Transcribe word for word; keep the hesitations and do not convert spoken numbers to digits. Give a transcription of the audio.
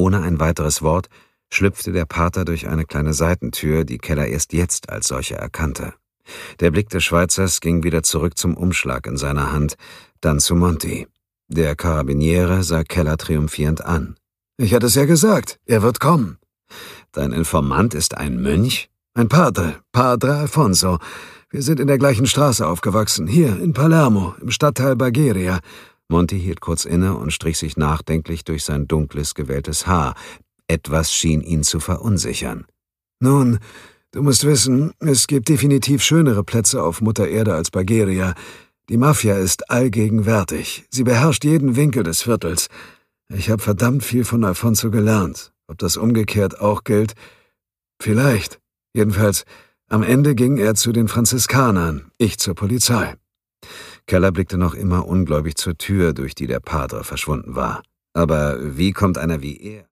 Ohne ein weiteres Wort schlüpfte der Pater durch eine kleine Seitentür, die Keller erst jetzt als solche erkannte. Der Blick des Schweizers ging wieder zurück zum Umschlag in seiner Hand, dann zu Monty. Der Karabiniere sah Keller triumphierend an. »Ich hatte es ja gesagt, er wird kommen.« »Dein Informant ist ein Mönch?« »Ein Padre, Padre Alfonso. Wir sind in der gleichen Straße aufgewachsen, hier in Palermo, im Stadtteil Bagheria.« Monty hielt kurz inne und strich sich nachdenklich durch sein dunkles, gewelltes Haar. Etwas schien ihn zu verunsichern. »Nun, du musst wissen, es gibt definitiv schönere Plätze auf Mutter Erde als Bagheria. Die Mafia ist allgegenwärtig. Sie beherrscht jeden Winkel des Viertels. Ich habe verdammt viel von Alfonso gelernt. Ob das umgekehrt auch gilt? Vielleicht. Jedenfalls, am Ende ging er zu den Franziskanern, ich zur Polizei.« Keller blickte noch immer ungläubig zur Tür, durch die der Padre verschwunden war. Aber wie kommt einer wie er